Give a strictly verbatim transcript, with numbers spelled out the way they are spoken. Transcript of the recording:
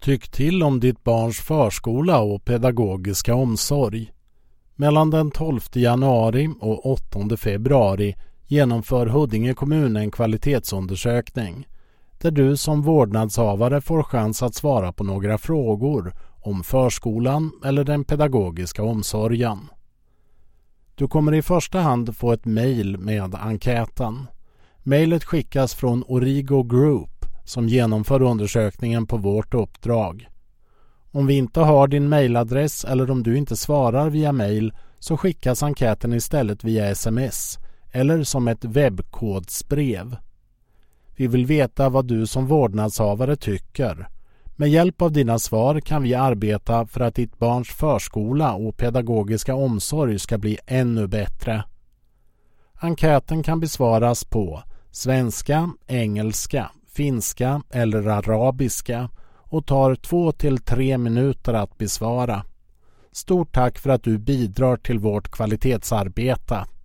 Tyck till om ditt barns förskola och pedagogiska omsorg. Mellan den tolfte januari och åttonde februari genomför Huddinge kommun en kvalitetsundersökning där du som vårdnadshavare får chans att svara på några frågor om förskolan eller den pedagogiska omsorgen. Du kommer i första hand få ett mejl med enkäten. Mejlet skickas från Origo Group som genomför undersökningen på vårt uppdrag. Om vi inte har din mejladress eller om du inte svarar via mejl så skickas enkäten istället via sms eller som ett webbkodsbrev. Vi vill veta vad du som vårdnadshavare tycker. Med hjälp av dina svar kan vi arbeta för att ditt barns förskola och pedagogiska omsorg ska bli ännu bättre. Enkäten kan besvaras på svenska, engelska, finska eller arabiska och tar två till tre minuter att besvara. Stort tack för att du bidrar till vårt kvalitetsarbete.